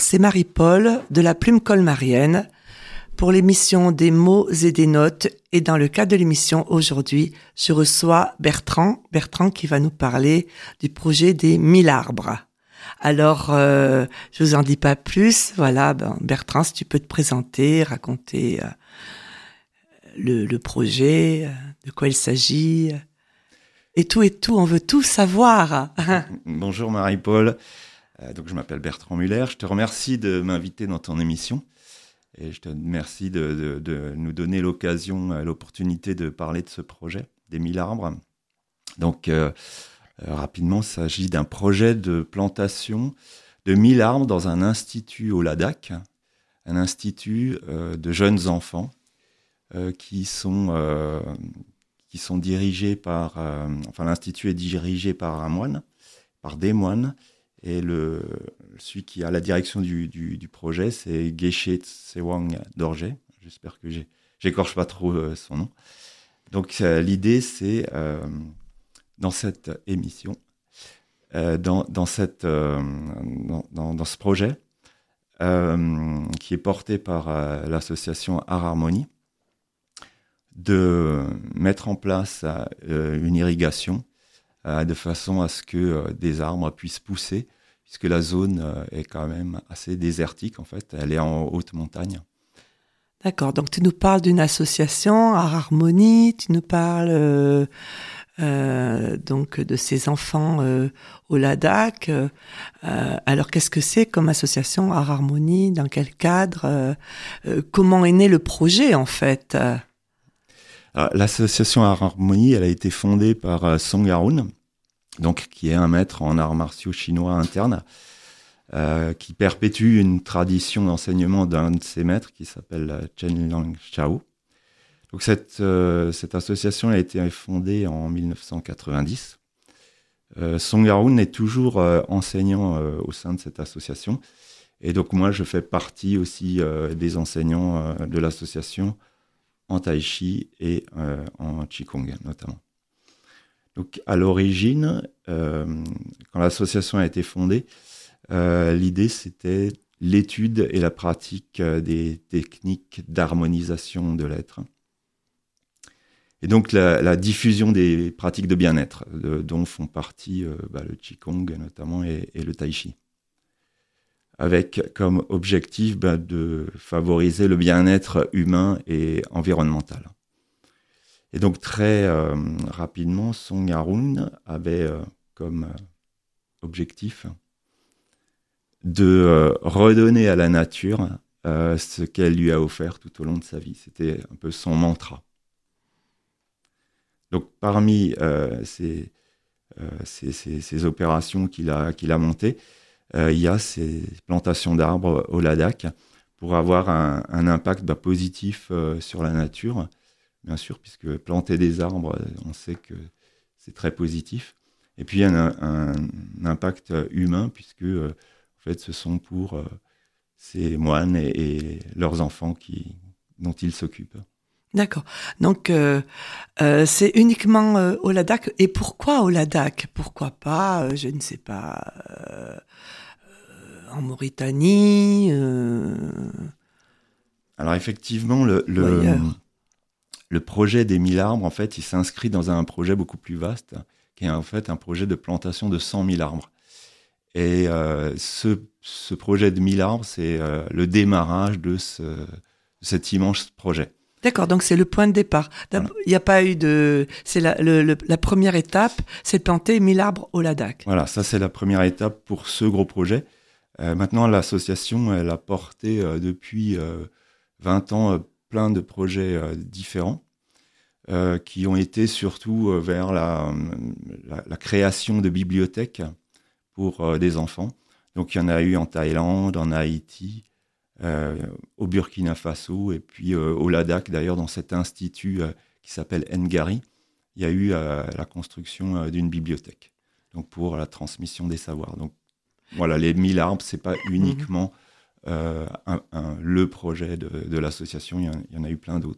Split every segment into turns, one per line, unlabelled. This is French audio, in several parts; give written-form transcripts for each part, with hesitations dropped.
c'est Marie-Paul de la Plume colmarienne pour l'émission des mots et des notes. Et dans le cadre de l'émission aujourd'hui, je reçois Bertrand qui va nous parler du projet des 1000 arbres. Alors, je vous en dis pas plus. Voilà, Bertrand, si tu peux te présenter, raconter le projet, de quoi il s'agit, et tout, on veut tout savoir.
Bonjour Marie-Paul, donc je m'appelle Bertrand Muller, je te remercie de m'inviter dans ton émission, et je te remercie de nous donner l'opportunité de parler de ce projet, des 1000 arbres. Donc, rapidement, il s'agit d'un projet de plantation de 1000 arbres dans un institut au Ladakh, un institut de jeunes enfants qui sont dirigés par... l'institut est dirigé par des moines, et celui qui a la direction du projet, c'est Geshe Tsewang Dorje. J'espère que j'écorche pas trop son nom. Donc, l'idée, c'est... dans cette émission, dans ce projet qui est porté par l'association Art Harmonie, de mettre en place une irrigation de façon à ce que des arbres puissent pousser, puisque la zone est quand même assez désertique, en fait, elle est en haute montagne.
D'accord, donc tu nous parles d'une association Art Harmonie, tu nous parles... donc de ces enfants au Ladakh. Alors qu'est-ce que c'est comme association Art Harmonie? Dans quel cadre? Comment est né le projet en fait?
Alors, l'association Art Harmonie, elle a été fondée par Song Harun, donc qui est un maître en arts martiaux chinois interne, qui perpétue une tradition d'enseignement d'un de ses maîtres qui s'appelle Chen Lang Chao. Donc cette association a été fondée en 1990. Song Harun est toujours enseignant au sein de cette association. Et donc moi, je fais partie aussi des enseignants de l'association en tai chi et en qigong notamment. Donc à l'origine, quand l'association a été fondée, l'idée c'était l'étude et la pratique des techniques d'harmonisation de l'être. Et donc la diffusion des pratiques de bien-être, dont font partie le Qigong notamment et le Tai Chi, avec comme objectif de favoriser le bien-être humain et environnemental. Et donc très rapidement, Song Harun avait comme objectif de redonner à la nature ce qu'elle lui a offert tout au long de sa vie. C'était un peu son mantra. Donc, parmi ces opérations qu'il a montées, il y a ces plantations d'arbres au Ladakh pour avoir un impact positif sur la nature, bien sûr, puisque planter des arbres, on sait que c'est très positif. Et puis, il y a un impact humain, puisque en fait, ce sont pour ces moines et leurs enfants dont ils s'occupent.
D'accord. Donc, c'est uniquement au Ladakh. Et pourquoi au Ladakh? Pourquoi pas, je ne sais pas, en Mauritanie
Alors, effectivement, le projet des 1000 arbres, en fait, il s'inscrit dans un projet beaucoup plus vaste, qui est en fait un projet de plantation de 100 000 arbres. Et ce projet de 1000 arbres, c'est le démarrage de cet immense projet.
D'accord, donc c'est le point de départ. Il n'y a pas eu de... C'est la première étape, c'est de planter 1000 arbres au Ladakh.
Voilà, ça c'est la première étape pour ce gros projet. Maintenant, l'association, elle a porté depuis 20 ans plein de projets différents qui ont été surtout vers la création de bibliothèques pour des enfants. Donc il y en a eu en Thaïlande, en Haïti, au Burkina Faso et puis au Ladakh, d'ailleurs, dans cet institut qui s'appelle Ngari, il y a eu la construction d'une bibliothèque, donc pour la transmission des savoirs. Donc voilà, les 1000 arbres, c'est pas uniquement le projet de l'association, il y en a eu plein d'autres.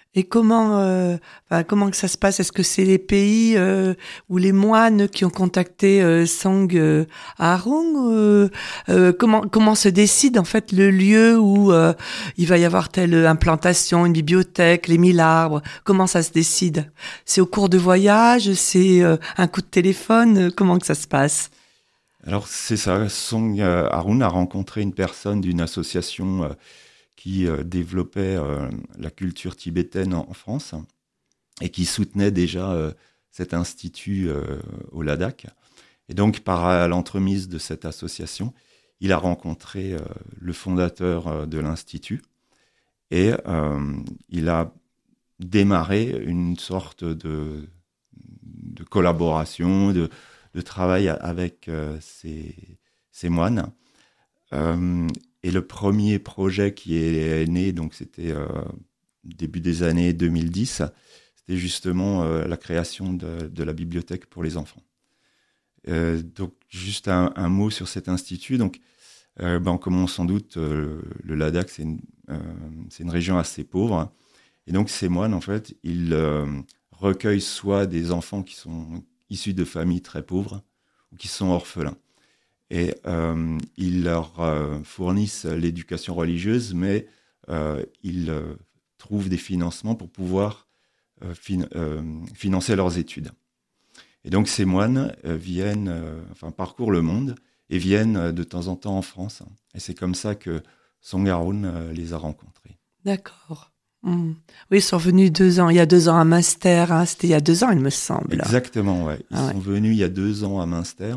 Et comment que ça se passe? Est-ce que c'est les pays ou les moines qui ont contacté Sang Arung? Comment se décide en fait le lieu où il va y avoir telle implantation, une bibliothèque, les 1000 arbres? Comment ça se décide? C'est au cours de voyage? C'est un coup de téléphone? Comment que ça se passe?
Alors c'est ça, Song Arun a rencontré une personne d'une association qui développait la culture tibétaine en France et qui soutenait déjà cet institut au Ladakh. Et donc, par l'entremise de cette association, il a rencontré le fondateur de l'institut et il a démarré une sorte de collaboration, de travail avec ces moines. Et le premier projet qui est né, donc c'était début des années 2010, c'était justement la création de la bibliothèque pour les enfants. Donc juste un mot sur cet institut. Donc, comme on s'en doute, le Ladakh c'est une région assez pauvre, et donc ces moines en fait ils recueillent soit des enfants qui sont issus de familles très pauvres ou qui sont orphelins. Et ils leur fournissent l'éducation religieuse, mais ils trouvent des financements pour pouvoir financer leurs études. Et donc ces moines parcourent le monde et viennent de temps en temps en France. Et c'est comme ça que Song Arun les a rencontrés.
D'accord. Oui, ils sont venus il y a 2 ans à Münster. C'était il y a 2 ans, il me semble.
Exactement, ouais. Ils sont venus il y a 2 ans à Münster.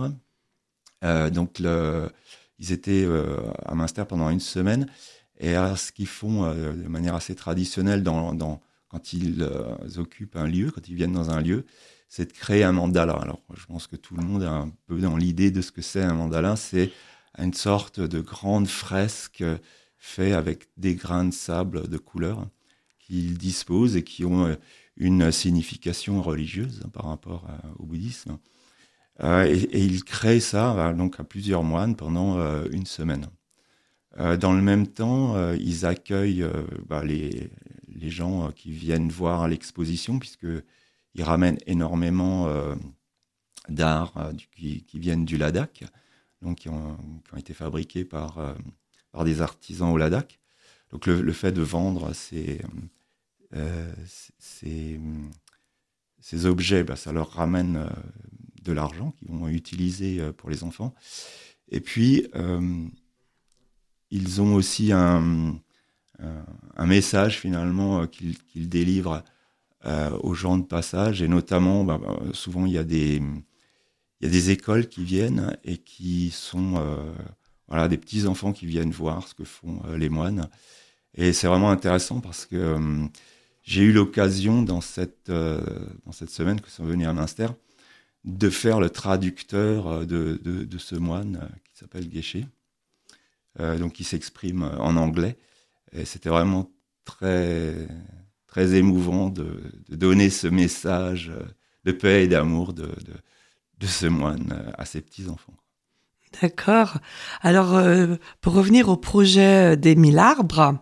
Ils étaient à Münster pendant 1 semaine. Et alors, ce qu'ils font de manière assez traditionnelle quand ils occupent un lieu, quand ils viennent dans un lieu, c'est de créer un mandala. Alors, je pense que tout le monde a un peu dans l'idée de ce que c'est un mandala. C'est une sorte de grande fresque faite avec des grains de sable de couleur qu'ils disposent et qui ont une signification religieuse par rapport au bouddhisme. Et ils créent ça donc à plusieurs moines pendant 1 semaine. Dans le même temps, ils accueillent les gens qui viennent voir l'exposition, puisqu'ils ramènent énormément d'art qui viennent du Ladakh, donc qui ont été fabriqués par des artisans au Ladakh. Donc le fait de vendre ces objets, ça leur ramène de l'argent qu'ils vont utiliser pour les enfants. Et puis, ils ont aussi un message finalement qu'ils délivrent aux gens de passage. Et notamment, souvent, il y a des écoles qui viennent et qui sont des petits enfants qui viennent voir ce que font les moines. Et c'est vraiment intéressant parce que j'ai eu l'occasion dans cette semaine que sont venus à Münster de faire le traducteur de ce moine qui s'appelle Geshe, donc qui s'exprime en anglais. Et c'était vraiment très, très émouvant de donner ce message de paix et d'amour de ce moine à ses petits-enfants.
D'accord. Alors, pour revenir au projet des 1000 arbres,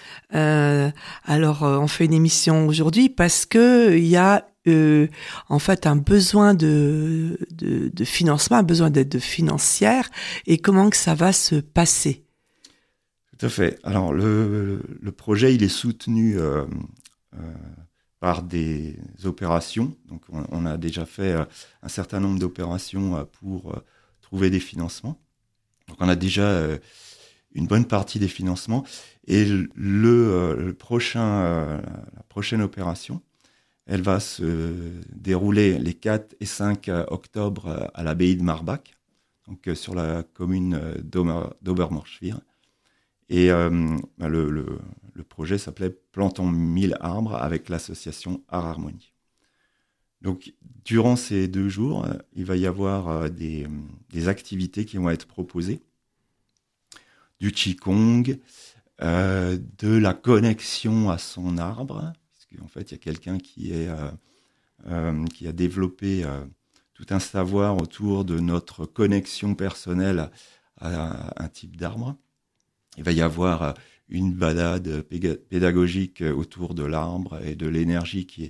on fait une émission aujourd'hui parce que il y a en fait un besoin de financement, un besoin d'aide financière, et comment que ça va se passer?
Tout à fait. Alors le projet il est soutenu par des opérations. Donc on a déjà fait un certain nombre d'opérations pour trouver des financements. Donc on a déjà une bonne partie des financements. Et la prochaine opération, elle va se dérouler les 4 et 5 octobre à l'abbaye de Marbach, donc sur la commune d'Obermorschwihr. Et le projet s'appelait Plantons 1000 arbres avec l'association Art Harmonie. Donc, durant ces 2 jours, il va y avoir des activités qui vont être proposées. Du Qigong, de la connexion à son arbre, parce qu'en fait, il y a quelqu'un qui a développé tout un savoir autour de notre connexion personnelle à un type d'arbre. Il va y avoir une balade pédagogique autour de l'arbre et de l'énergie qui est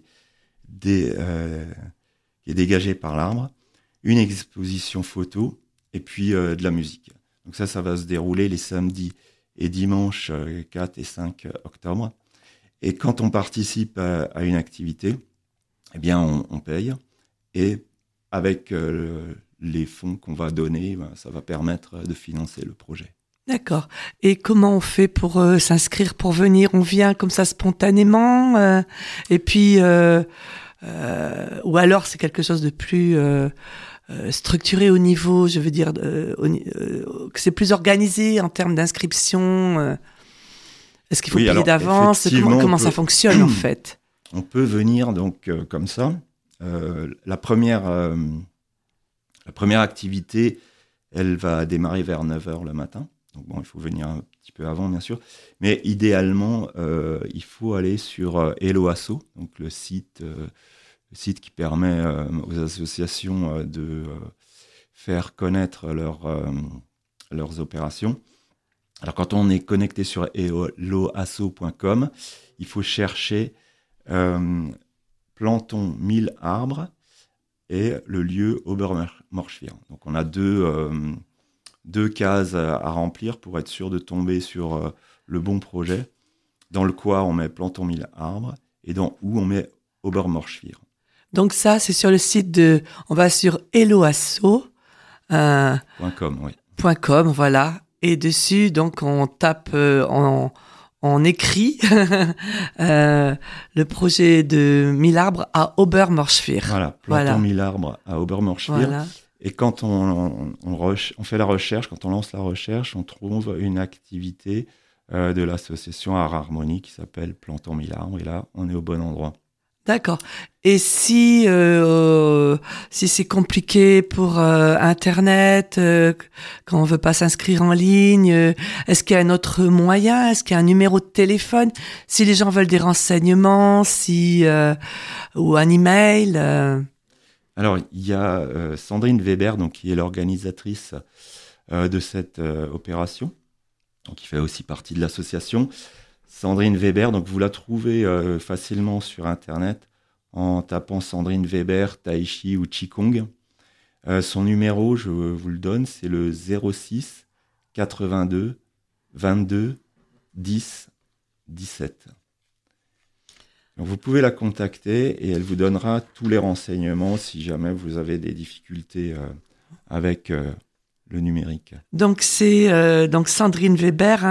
dégagée par l'arbre, une exposition photo et puis de la musique. Donc ça va se dérouler les samedis et dimanches 4 et 5 octobre. Et quand on participe à une activité, eh bien on paye. Et avec les fonds qu'on va donner, ça va permettre de financer le projet.
D'accord. Et comment on fait pour s'inscrire, pour venir? On vient comme ça spontanément et puis ou alors c'est quelque chose de plus structuré au niveau, je veux dire, que c'est plus organisé en termes d'inscription. Est-ce qu'il faut payer d'avance? Comment ça fonctionne en fait?
On peut venir donc comme ça. La première activité, elle va démarrer vers 9h le matin. Donc bon, il faut venir un petit peu avant, bien sûr. Mais idéalement, il faut aller sur Hello Asso, donc le site qui permet aux associations de faire connaître leurs opérations. Alors, quand on est connecté sur helloasso.com, il faut chercher Plantons 1000 arbres et le lieu Obermorschwihr. Donc, on a deux cases à remplir pour être sûr de tomber sur le bon projet. Dans le quoi, on met Plantons 1000 arbres et dans où, on met Obermorschwihr.
Donc ça, c'est sur le site on va sur helloasso.com,
oui.
.com, voilà. Et dessus, donc, on tape, on écrit le projet de 1000 arbres à Obermorschwihr.
Voilà, Plantons 1000 arbres à Obermorschwihr. Voilà. Et quand on fait la recherche, quand on lance la recherche, on trouve une activité de l'association Art Harmonie qui s'appelle Plantons 1000 arbres. Et là, on est au bon endroit.
D'accord. Et si c'est compliqué pour Internet, quand on veut pas s'inscrire en ligne, est-ce qu'il y a un autre moyen? Est-ce qu'il y a un numéro de téléphone? Si les gens veulent des renseignements, ou un email
Alors, il y a Sandrine Weber, donc, qui est l'organisatrice de cette opération, donc, qui fait aussi partie de l'association. Sandrine Weber, donc vous la trouvez facilement sur Internet en tapant Sandrine Weber, Tai Chi ou Qigong. Son numéro, je vous le donne, c'est le 06 82 22 10 17. Donc vous pouvez la contacter et elle vous donnera tous les renseignements si jamais vous avez des difficultés avec le numérique.
Donc c'est donc Sandrine Weber,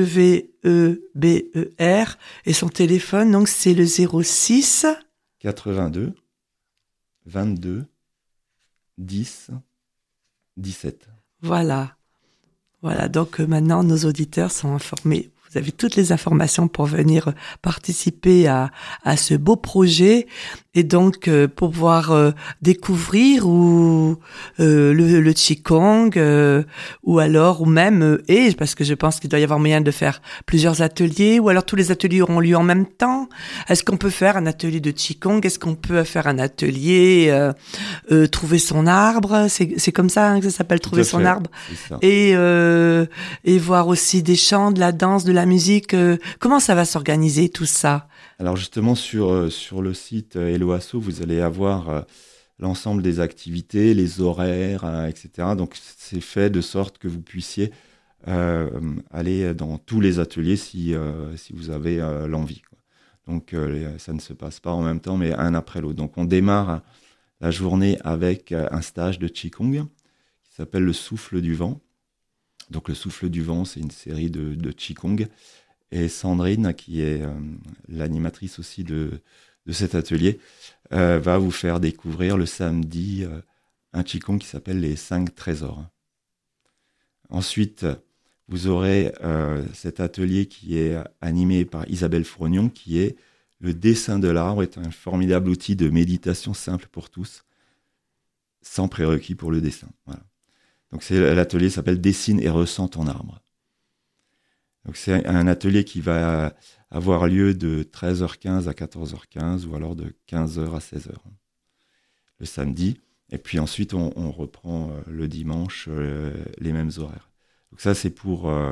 W-E-B-E-R, et son téléphone, donc c'est le 06
82 22 10 17.
Voilà. Donc maintenant nos auditeurs sont informés. Vous avez toutes les informations pour venir participer à ce beau projet et donc pour pouvoir découvrir le Qigong ou même parce que je pense qu'il doit y avoir moyen de faire plusieurs ateliers ou alors tous les ateliers auront lieu en même temps. Est-ce qu'on peut faire un atelier de Qigong? Est-ce qu'on peut faire un atelier trouver son arbre? C'est comme ça que ça s'appelle, trouver son arbre. Et voir aussi des chants, de la danse, de la musique. Comment ça va s'organiser tout ça?
Alors justement sur le site Hello Asso, vous allez avoir l'ensemble des activités, les horaires, etc. Donc c'est fait de sorte que vous puissiez aller dans tous les ateliers si vous avez l'envie, quoi. Donc ça ne se passe pas en même temps, mais un après l'autre. Donc on démarre la journée avec un stage de Qigong qui s'appelle le souffle du vent. Donc le souffle du vent, c'est une série de Qigong. Et Sandrine, qui est l'animatrice aussi de cet atelier, va vous faire découvrir le samedi un Qigong qui s'appelle les 5 trésors. Ensuite, vous aurez cet atelier qui est animé par Isabelle Frognon, qui est le dessin de l'arbre, est un formidable outil de méditation simple pour tous, sans prérequis pour le dessin. Voilà. Donc l'atelier s'appelle « Dessine et ressens ton arbre ». Donc c'est un atelier qui va avoir lieu de 13h15 à 14h15 ou alors de 15h à 16h le samedi. Et puis ensuite, on reprend le dimanche les mêmes horaires. Donc ça, c'est pour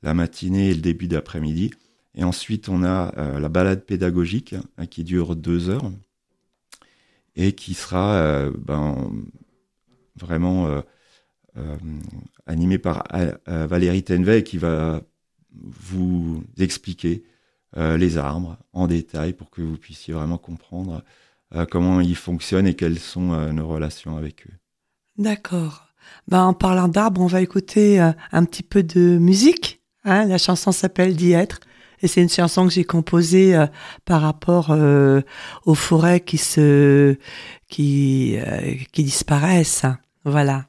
la matinée et le début d'après-midi. Et ensuite, on a la balade pédagogique qui dure 2 heures et qui sera vraiment animée par Valérie Tenvey qui va vous expliquer les arbres en détail pour que vous puissiez vraiment comprendre comment ils fonctionnent et quelles sont nos relations avec eux.
D'accord. En parlant d'arbres, on va écouter un petit peu de musique. La chanson s'appelle D'y être. Et c'est une chanson que j'ai composée par rapport aux forêts qui disparaissent. Voilà.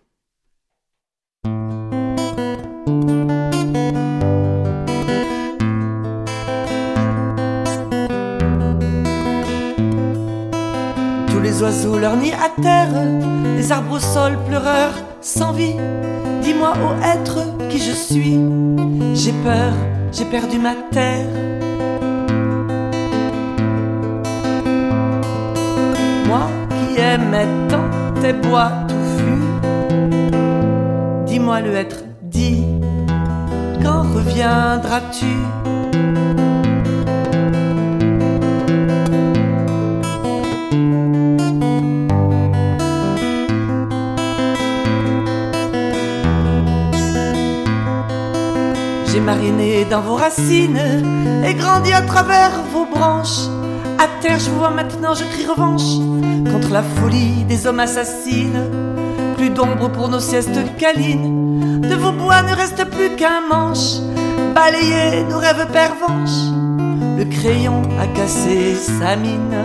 Tous les oiseaux leur nid à terre, les arbres au sol pleureurs sans vie. Dis-moi, ô être, qui je suis. J'ai peur, j'ai perdu ma terre. Moi qui aimais tant tes bois touffus, dis-moi le être, dis, quand reviendras-tu? J'ai mariné dans vos racines et grandi à travers vos branches. À terre je vous vois maintenant, je crie revanche contre la folie des hommes assassines. Plus d'ombre pour nos siestes câlines, de vos bois ne reste plus qu'un manche. Balayer nos rêves pervenches, le crayon a cassé sa mine.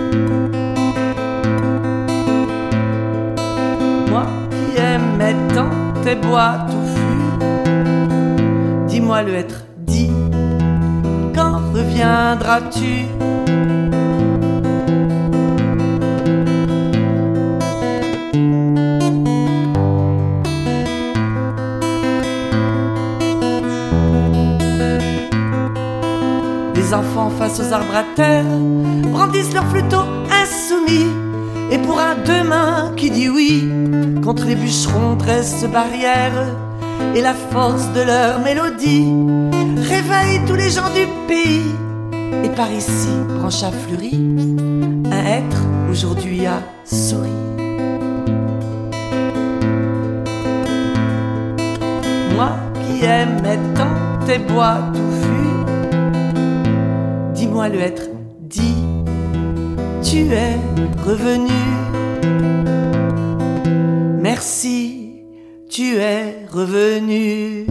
Moi qui aimais tant tes bois touffus, dis-moi le être, dis, quand reviendras-tu? Les enfants face aux arbres à terre brandissent leurs flûteaux insoumis. Et pour un demain qui dit oui, contre les bûcherons dressent barrière. Et la force de leur mélodie réveille tous les gens du pays. Et par ici, branche a fleuri, un être aujourd'hui a souri. Moi qui aimais tant tes bois touffus, dis-moi le être, dis, tu es revenu. Merci, tu es revenu.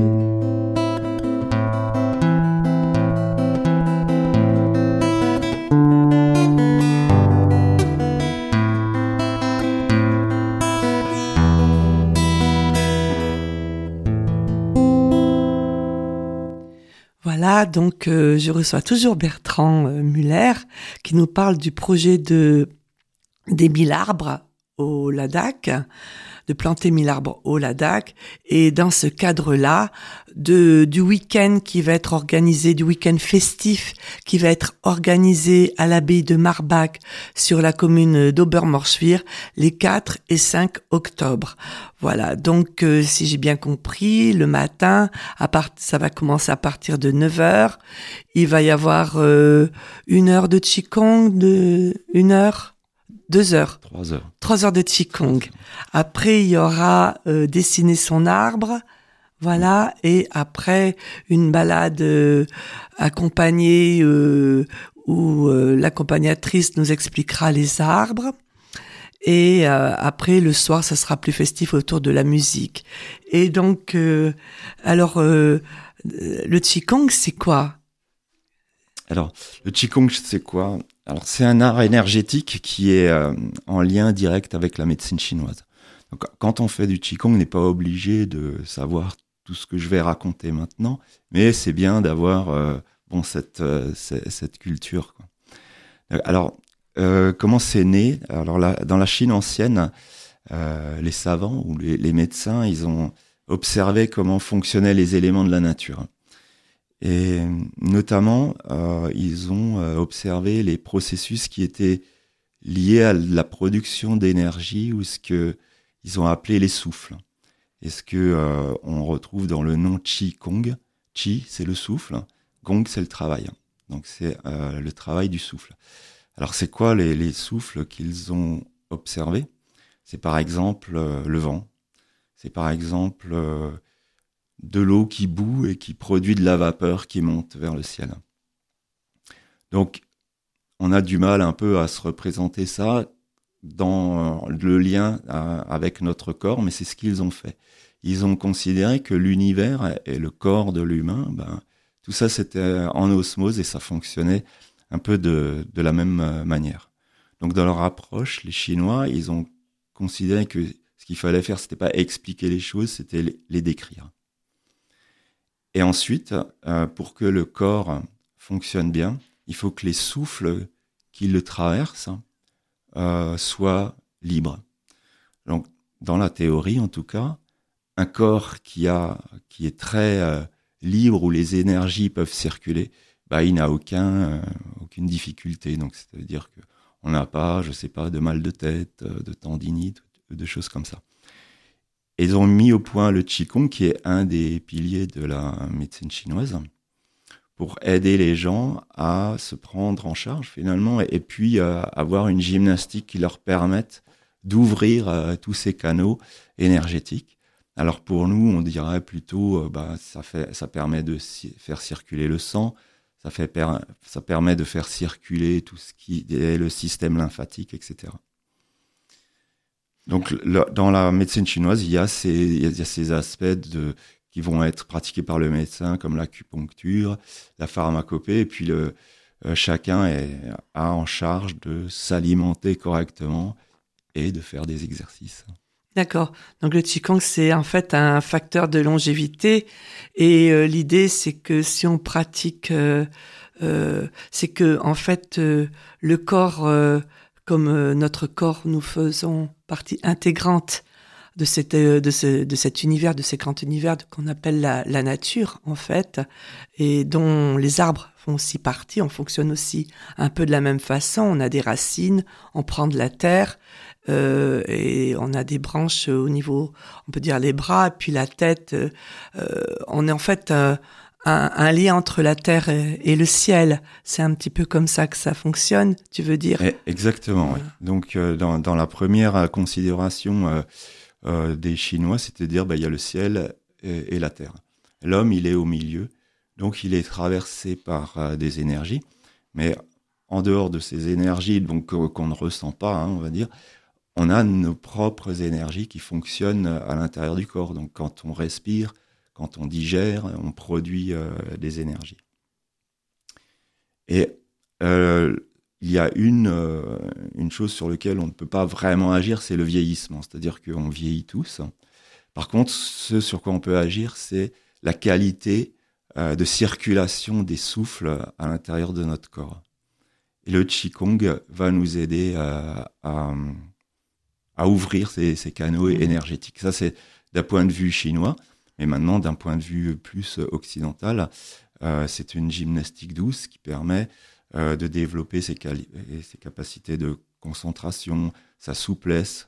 Voilà, donc je reçois toujours Bertrand Muller qui nous parle du projet des 1000 arbres au Ladakh, de planter 1000 arbres au Ladakh. Et dans ce cadre-là, du week-end qui va être organisé, du week-end festif qui va être organisé à l'abbaye de Marbach sur la commune d'Obermorschwihr les 4 et 5 octobre. Voilà, donc si j'ai bien compris, le matin, ça va commencer à partir de 9h. Il va y avoir 1 heure de Qigong, 1 heure, 2 heures.
3 heures.
3 heures de Qigong. Après, il y aura dessiner son arbre. Voilà. Et après, une balade accompagnée où l'accompagnatrice nous expliquera les arbres. Et après, le soir, ça sera plus festif autour de la musique. Et donc, le Qigong, c'est quoi?
Alors, le Qigong, c'est quoi? Alors, c'est un art énergétique qui est en lien direct avec la médecine chinoise. Donc, quand on fait du Qigong, on n'est pas obligé de savoir tout ce que je vais raconter maintenant, mais c'est bien d'avoir cette culture, quoi. Alors, comment c'est né? Alors, dans la Chine ancienne, les savants ou les médecins, ils ont observé comment fonctionnaient les éléments de la nature. Et notamment, ils ont observé les processus qui étaient liés à la production d'énergie ou ce que ils ont appelé les souffles. Et ce que on retrouve dans le nom Qigong, Qi, c'est le souffle. Gong, c'est le travail. Donc, c'est le travail du souffle. Alors, c'est quoi les souffles qu'ils ont observés? C'est par exemple le vent. C'est par exemple de l'eau qui bout et qui produit de la vapeur qui monte vers le ciel. Donc, on a du mal un peu à se représenter ça dans le lien avec notre corps, mais c'est ce qu'ils ont fait. Ils ont considéré que l'univers et le corps de l'humain, tout ça c'était en osmose et ça fonctionnait un peu de la même manière. Donc dans leur approche, les Chinois, ils ont considéré que ce qu'il fallait faire, c'était pas expliquer les choses, c'était les décrire. Et ensuite, pour que le corps fonctionne bien, il faut que les souffles qui le traversent soient libres. Donc, dans la théorie, en tout cas, un corps qui est très libre, où les énergies peuvent circuler, il n'a aucune difficulté. Donc, c'est-à-dire qu'on n'a pas, je sais pas, de mal de tête, de tendinite, de choses comme ça. Et ils ont mis au point le Qigong, qui est un des piliers de la médecine chinoise, pour aider les gens à se prendre en charge finalement, et puis avoir une gymnastique qui leur permette d'ouvrir tous ces canaux énergétiques. Alors pour nous, on dirait plutôt, ça permet de faire circuler le sang, ça permet de faire circuler tout ce qui est le système lymphatique, etc. Donc dans la médecine chinoise, il y a ces aspects qui vont être pratiqués par le médecin, comme l'acupuncture, la pharmacopée, et puis chacun a en charge de s'alimenter correctement et de faire des exercices.
D'accord. Donc le Qigong, c'est en fait un facteur de longévité, et l'idée, c'est que si on pratique, c'est que en fait le corps, comme notre corps, nous faisons partie intégrante de cet univers, de ces grands univers qu'on appelle la nature, en fait, et dont les arbres font aussi partie. On fonctionne aussi un peu de la même façon. On a des racines, on prend de la terre, et on a des branches au niveau, on peut dire les bras, et puis la tête. On est en fait un lien entre la terre et le ciel. C'est un petit peu comme ça que ça fonctionne, tu veux dire?
Exactement, oui. Donc, dans la première considération des Chinois, c'était de dire, il y a le ciel et la terre. L'homme, il est au milieu, donc il est traversé par des énergies, mais en dehors de ces énergies, donc qu'on ne ressent pas, on va dire, on a nos propres énergies qui fonctionnent à l'intérieur du corps. Donc, quand on respire, quand on digère, on produit des énergies. Et il y a une chose sur laquelle on ne peut pas vraiment agir, c'est le vieillissement. C'est-à-dire qu'on vieillit tous. Par contre, ce sur quoi on peut agir, c'est la qualité de circulation des souffles à l'intérieur de notre corps. Et le Qigong va nous aider à ouvrir ces canaux énergétiques. Ça, c'est d'un point de vue chinois. Mais maintenant, d'un point de vue plus occidental, c'est une gymnastique douce qui permet de développer ses capacités de concentration, sa souplesse,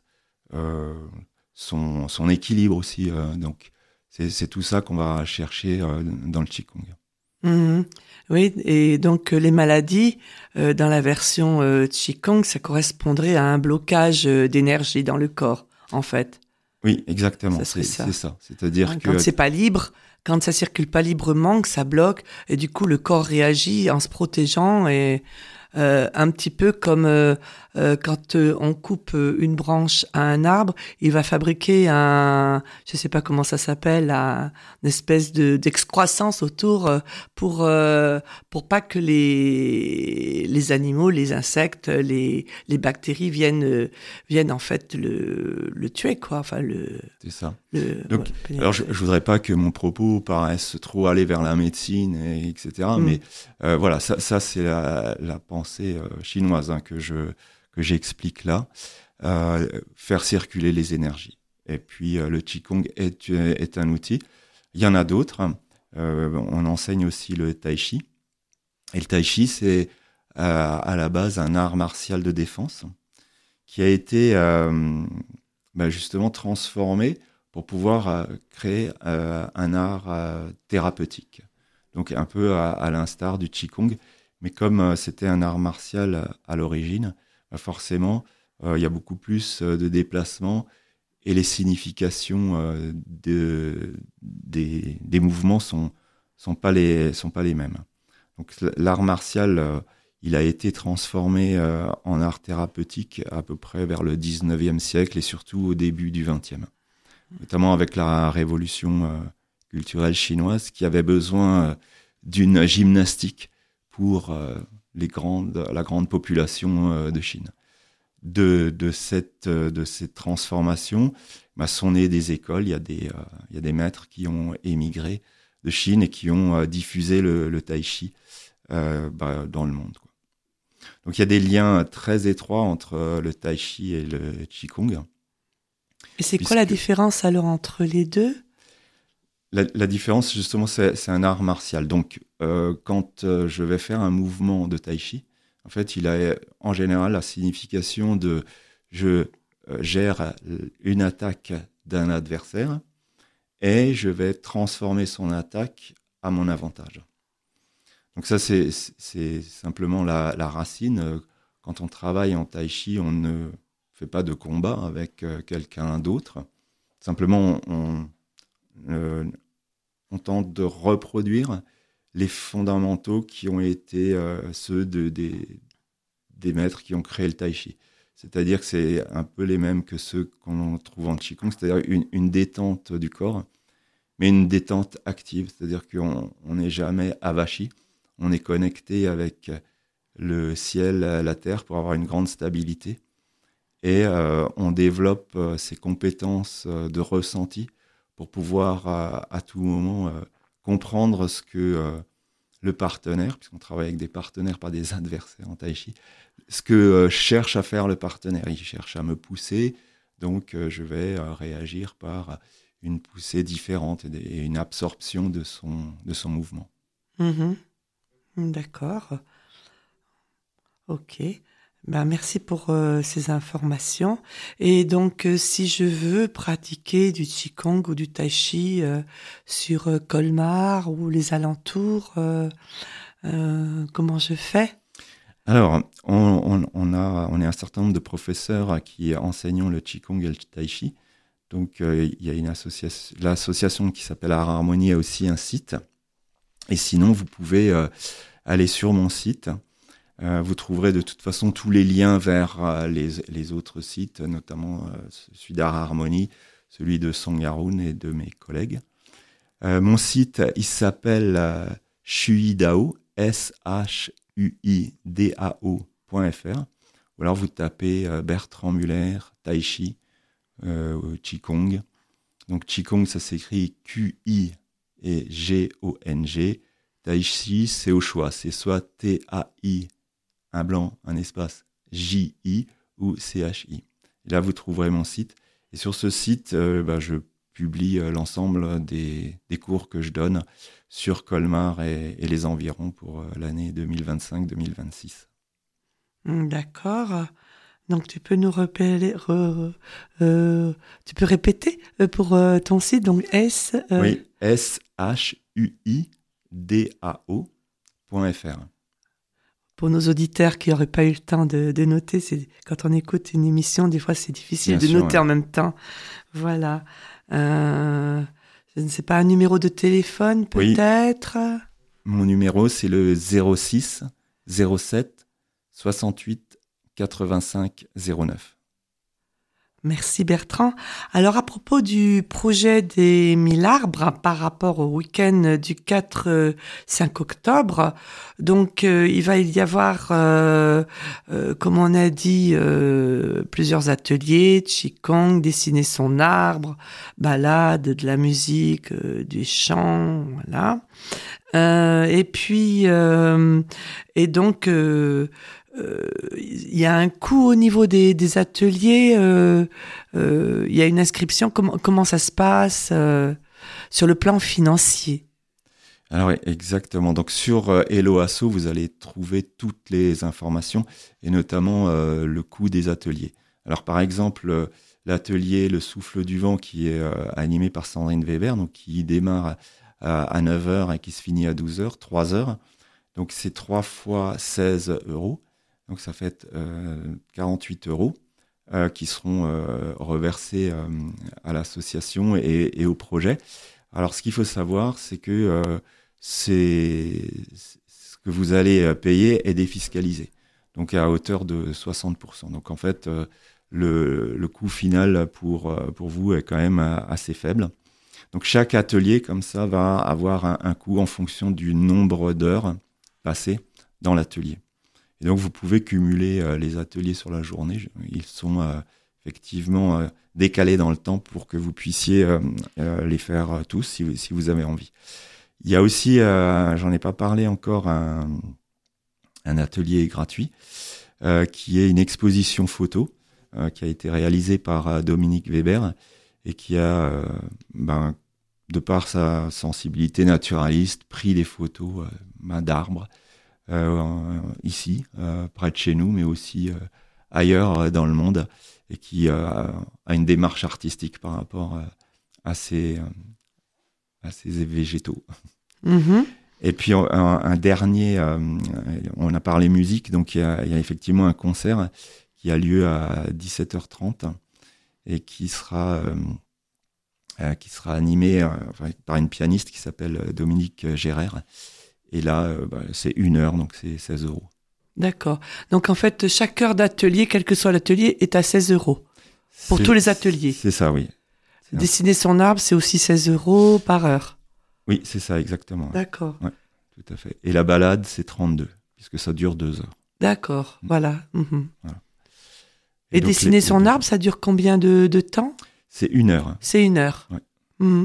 son équilibre aussi. Donc, c'est tout ça qu'on va chercher dans le Qigong.
Mmh. Oui, et donc les maladies, dans la version Qigong, ça correspondrait à un blocage d'énergie dans le corps, en fait.
Oui, exactement.
C'est
ça. C'est-à-dire que
quand c'est pas libre, quand ça circule pas librement, que ça bloque, et du coup le corps réagit en se protégeant, et un petit peu comme quand on coupe une branche à un arbre, il va fabriquer je sais pas comment ça s'appelle, une espèce d'excroissance autour pour pas que les animaux, les insectes, les bactéries viennent en fait le tuer, quoi. Enfin
c'est ça. Donc, alors je voudrais pas que mon propos paraisse trop aller vers la médecine, etc. Mais voilà, ça c'est la pensée chinoise que j'explique là. Faire circuler les énergies. Et puis le Qigong est un outil. Il y en a d'autres. On enseigne aussi le Tai Chi. Et le Tai Chi, c'est à la base un art martial de défense qui a été justement transformé pour pouvoir créer un art thérapeutique. donc un peu à l'instar du Qigong. Mais comme c'était un art martial à l'origine, forcément, il y a beaucoup plus de déplacements et les significations des mouvements sont pas les mêmes. Donc l'art martial, il a été transformé en art thérapeutique à peu près vers le 19e siècle et surtout au début du 20e. Notamment avec la révolution culturelle chinoise qui avait besoin d'une gymnastique pour la grande population de Chine. De cette transformation sont nées des écoles. Il y a des maîtres qui ont émigré de Chine et qui ont diffusé le tai chi dans le monde, quoi. Donc il y a des liens très étroits entre le tai chi et le qigong.
Et c'est quoi la différence alors entre les deux ?
La différence, justement, c'est un art martial. Donc quand je vais faire un mouvement de tai chi, en fait, il a en général la signification de je gère une attaque d'un adversaire et je vais transformer son attaque à mon avantage. Donc ça, c'est simplement la racine. Quand on travaille en tai chi, on ne fait pas de combat avec quelqu'un d'autre. Simplement, on tente de reproduire les fondamentaux qui ont été ceux des maîtres qui ont créé le tai chi. C'est-à-dire que c'est un peu les mêmes que ceux qu'on trouve en qigong, c'est-à-dire une détente du corps, mais une détente active, c'est-à-dire qu'on n'est jamais avachi, on est connecté avec le ciel, la terre pour avoir une grande stabilité, et on développe ses compétences de ressenti pour pouvoir à tout moment comprendre ce que le partenaire, puisqu'on travaille avec des partenaires, pas des adversaires en tai chi, ce que cherche à faire le partenaire. Il cherche à me pousser, donc je vais réagir par une poussée différente et une absorption de son mouvement.
Mmh. D'accord. Ok. Merci pour ces informations. Et donc, si je veux pratiquer du Qigong ou du Tai Chi sur Colmar ou les alentours, comment je fais ?
Alors, on est un certain nombre de professeurs qui enseignent le Qigong et le Tai Chi. Donc, il y a l'association qui s'appelle Art Harmonie a aussi un site. Et sinon, vous pouvez aller sur mon site. Vous trouverez de toute façon tous les liens vers les autres sites, notamment celui d'Art Harmonie, celui de Song Harun et de mes collègues. Mon site, il s'appelle Shuidao, SHUIDAO.fr. Ou alors vous tapez Bertrand Muller, Tai Chi, Qigong. Donc Qigong, ça s'écrit QI et G-O-N-G. Tai Chi, c'est au choix. C'est soit T-A-I, un blanc, un espace, J-I ou C-H-I. Et là, vous trouverez mon site. Et sur ce site, je publie l'ensemble des cours que je donne sur Colmar et les environs pour l'année 2025-2026.
D'accord. Donc, tu peux nous répéter pour ton site, donc
Oui, SHUIDAO.fr.
Pour nos auditeurs qui n'auraient pas eu le temps de noter, c'est quand on écoute une émission, des fois c'est difficile de noter en même temps. Voilà. Je ne sais pas, un numéro de téléphone peut-être ?
Oui. Mon numéro, c'est le 06 07 68 85 09.
Merci Bertrand. Alors à propos du projet des 1000 arbres par rapport au week-end du 4-5 octobre, donc il va y avoir, comme on a dit, plusieurs ateliers, Qigong, dessiner son arbre, balade, de la musique, du chant, voilà. Et puis, et donc... il y a un coût au niveau des ateliers, il y a une inscription, comment ça se passe sur le plan financier?
Alors exactement, donc sur Hello Asso, vous allez trouver toutes les informations et notamment le coût des ateliers. Alors par exemple, l'atelier Le Souffle du Vent qui est animé par Sandrine Weber, donc qui démarre à 9 heures et qui se finit à 12 heures, 3 heures. Donc, c'est 3 fois 16 euros. Donc, ça fait 48 euros qui seront reversés à l'association et au projet. Alors, ce qu'il faut savoir, c'est que ce que vous allez payer est défiscalisé, donc à hauteur de 60%. Donc, en fait, le coût final pour vous est quand même assez faible. Donc, chaque atelier, comme ça, va avoir un coût en fonction du nombre d'heures passées dans l'atelier. Et donc, vous pouvez cumuler les ateliers sur la journée. Ils sont effectivement décalés dans le temps pour que vous puissiez les faire tous si vous avez envie. Il y a aussi, j'en ai pas parlé encore, un atelier gratuit qui est une exposition photo qui a été réalisée par Dominique Weber et qui a, de par sa sensibilité naturaliste, pris des photos d'arbres ici, près de chez nous, mais aussi ailleurs dans le monde, et qui a une démarche artistique par rapport à ces végétaux.
Mm-hmm.
Et puis un dernier, on a parlé musique, donc il y a effectivement un concert qui a lieu à 17h30 et qui sera animé par une pianiste qui s'appelle Dominique Gérard. Et là, c'est 1 heure, donc c'est 16 euros.
D'accord. Donc, en fait, chaque heure d'atelier, quel que soit l'atelier, est à 16 euros pour tous les ateliers.
C'est ça, oui.
Dessiner son arbre, c'est aussi 16 euros par heure.
Oui, c'est ça, exactement.
D'accord.
Ouais, tout à fait. Et la balade, c'est 32, puisque ça dure 2 heures.
D'accord, voilà. Mm-hmm.
Voilà.
Et dessiner son arbre, ça dure combien de temps ?
C'est 1 heure.
C'est 1 heure.
Ouais.
Mm-hmm.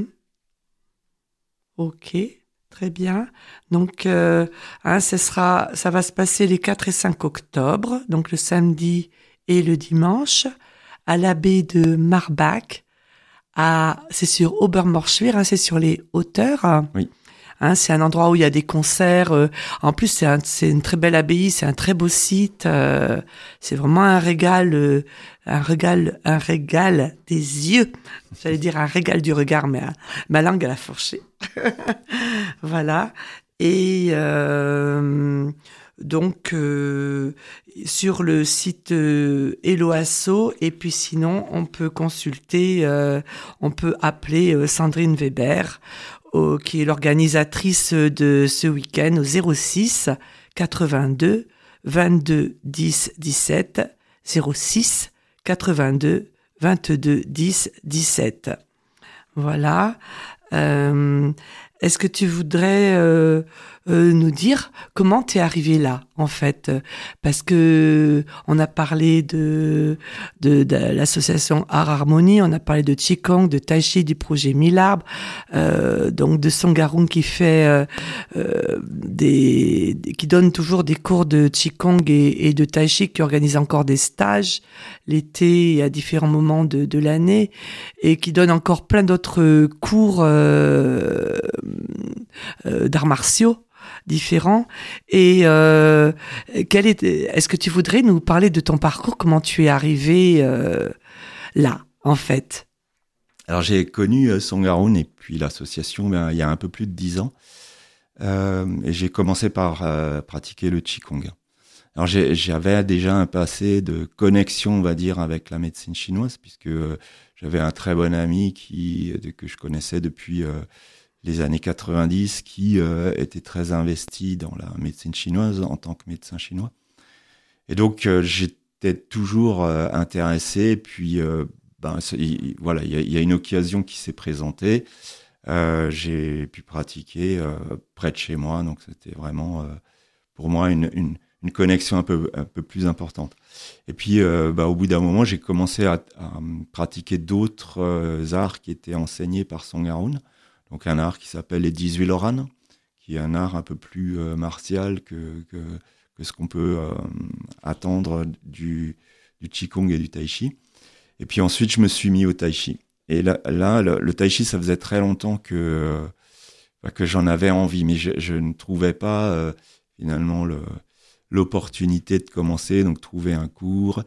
Ok. Très bien. Donc, ça va se passer les 4 et 5 octobre, donc le samedi et le dimanche, à l'abbaye de Marbach. C'est sur Obermorschwihr, c'est sur les hauteurs.
Oui.
C'est un endroit où il y a des concerts. En plus, c'est une très belle abbaye, c'est un très beau site. C'est vraiment un régal des yeux. J'allais dire un régal du regard, mais ma langue elle a fourché. Voilà. Et donc sur le site Eloasso, et puis sinon on peut consulter, on peut appeler Sandrine Weber, qui est l'organisatrice de ce week-end, au 06 82 22 10 17 06 82 22 10 17. Voilà. Est-ce que tu voudrais nous dire comment tu es arrivé là, en fait ? Parce que on a parlé de l'association Art Harmonie, on a parlé de Qigong, de Tai Chi, du projet 1000 arbres, donc de Songarung qui fait qui donne toujours des cours de Qigong et de Tai Chi, qui organise encore des stages l'été et à différents moments de l'année, et qui donne encore plein d'autres cours d'arts martiaux différents. Et est-ce que tu voudrais nous parler de ton parcours, comment tu es arrivé là, en fait ?
Alors, j'ai connu Songarun et puis l'association il y a un peu plus de 10 ans. Et j'ai commencé par pratiquer le Qigong. Alors, j'avais déjà un passé de connexion, on va dire, avec la médecine chinoise, puisque j'avais un très bon ami que je connaissais depuis les années 90, qui était très investi dans la médecine chinoise en tant que médecin chinois. Et donc, j'étais toujours intéressé. Et puis, voilà, il y a une occasion qui s'est présentée. J'ai pu pratiquer près de chez moi. Donc, c'était vraiment, pour moi, une connexion un peu plus importante. Et puis, au bout d'un moment, j'ai commencé à pratiquer d'autres arts qui étaient enseignés par Songarun. Donc un art qui s'appelle les 18 Loran, qui est un art un peu plus martial que ce qu'on peut attendre du Qigong et du Tai Chi. Et puis ensuite, je me suis mis au Tai Chi. Et là le Tai Chi, ça faisait très longtemps que j'en avais envie, mais je ne trouvais pas finalement l'opportunité de commencer. Donc trouver un cours,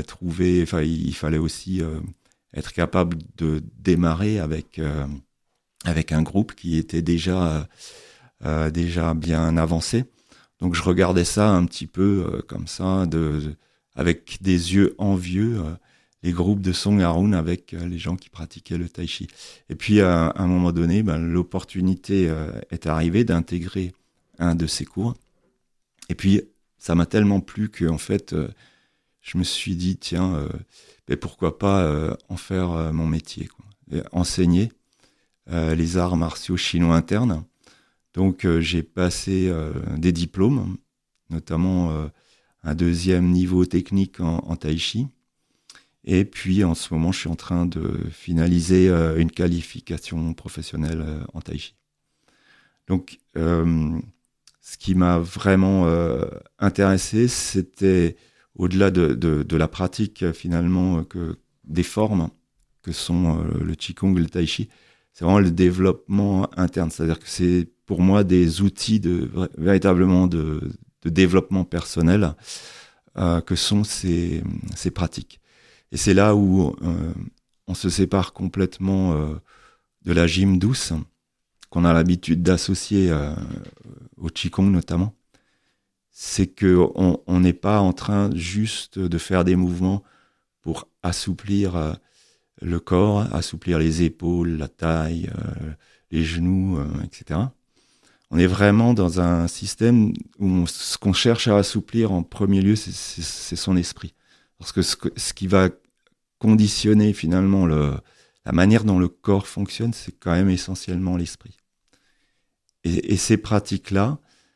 il fallait aussi être capable de démarrer avec avec un groupe qui était déjà bien avancé. Donc je regardais ça un petit peu comme ça, avec des yeux envieux, les groupes de Song Harun avec les gens qui pratiquaient le tai chi. Et puis à un moment donné, l'opportunité est arrivée d'intégrer un de ces cours. Et puis ça m'a tellement plu que en fait, je me suis dit tiens, pourquoi pas en faire mon métier, quoi. Et enseigner les arts martiaux chinois internes. Donc j'ai passé des diplômes, notamment un 2e niveau technique en tai chi. Et puis en ce moment, je suis en train de finaliser une qualification professionnelle en tai chi. Donc ce qui m'a vraiment intéressé, c'était au-delà de la pratique finalement des formes que sont le qigong et le tai chi, c'est vraiment le développement interne. C'est-à-dire que c'est pour moi des outils véritablement de développement personnel que sont ces pratiques. Et c'est là où on se sépare complètement de la gym douce qu'on a l'habitude d'associer au qigong notamment. C'est que on n'est pas en train juste de faire des mouvements pour assouplir le corps, assouplir les épaules, la taille, les genoux, etc. On est vraiment dans un système où ce qu'on cherche à assouplir en premier lieu, c'est son esprit. Parce que ce qui va conditionner finalement la manière dont le corps fonctionne, c'est quand même essentiellement l'esprit. Et ces pratiques-là,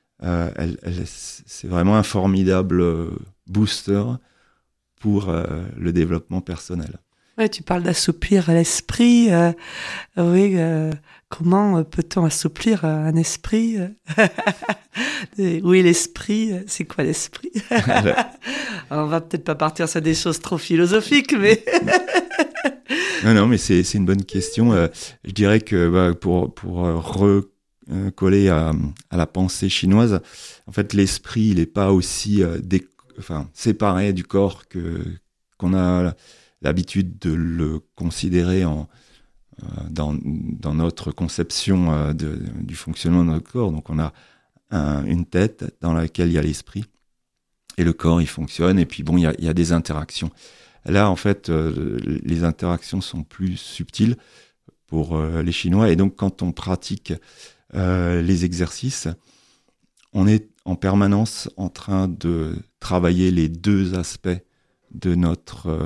c'est vraiment un formidable booster pour le développement personnel.
Ouais, tu parles d'assouplir l'esprit. Oui, comment peut-on assouplir un esprit? Oui, l'esprit, c'est quoi l'esprit? On va peut-être pas partir sur des choses trop philosophiques, mais...
Non, mais c'est une bonne question. Je dirais que pour recoller à la pensée chinoise, en fait, l'esprit, il n'est pas aussi séparé du corps qu'on a l'habitude de le considérer dans notre conception du fonctionnement de notre corps. Donc on a une tête dans laquelle il y a l'esprit et le corps il fonctionne, et puis bon, il y a des interactions. Là en fait les interactions sont plus subtiles pour les Chinois, et donc quand on pratique les exercices, on est en permanence en train de travailler les deux aspects de notre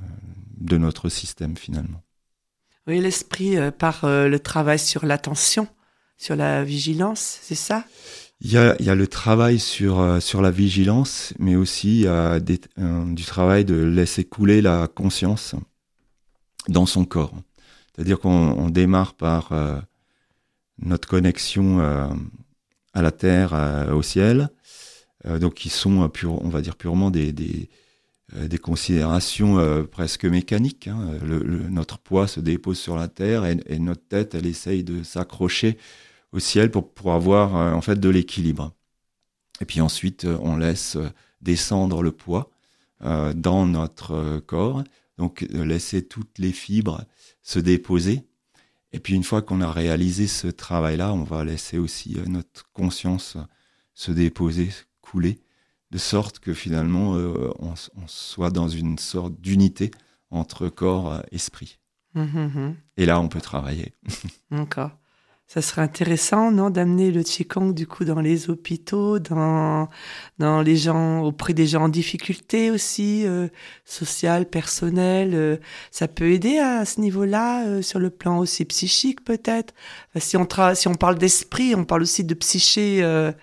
système finalement.
Oui, l'esprit par le travail sur l'attention, sur la vigilance, c'est ça?
Il y a le travail sur la vigilance, mais aussi il y a du travail de laisser couler la conscience dans son corps. C'est-à-dire qu'on démarre par notre connexion à la terre, au ciel, donc qui sont on va dire purement des considérations presque mécaniques. Hein. Notre poids se dépose sur la terre et notre tête, elle essaye de s'accrocher au ciel pour avoir en fait de l'équilibre. Et puis ensuite, on laisse descendre le poids dans notre corps, donc laisser toutes les fibres se déposer. Et puis une fois qu'on a réalisé ce travail-là, on va laisser aussi notre conscience se déposer, couler, de sorte que finalement on soit dans une sorte d'unité entre corps et esprit. Et là, on peut travailler.
D'accord. Ça serait intéressant, non, d'amener le qigong du coup dans les hôpitaux, dans les gens, auprès des gens en difficulté aussi, social, personnel. Ça peut aider à ce niveau-là, sur le plan aussi psychique peut-être. Si on parle d'esprit, on parle aussi de psyché.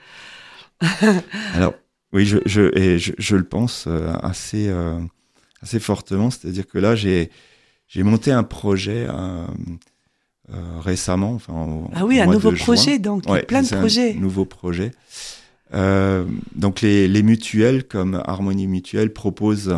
Alors oui, je le pense assez fortement. C'est-à-dire que là, j'ai monté un projet. Récemment,
un nouveau projet, donc ouais, plein de projets.
Un nouveau projet. Donc les mutuelles comme Harmonie Mutuelle proposent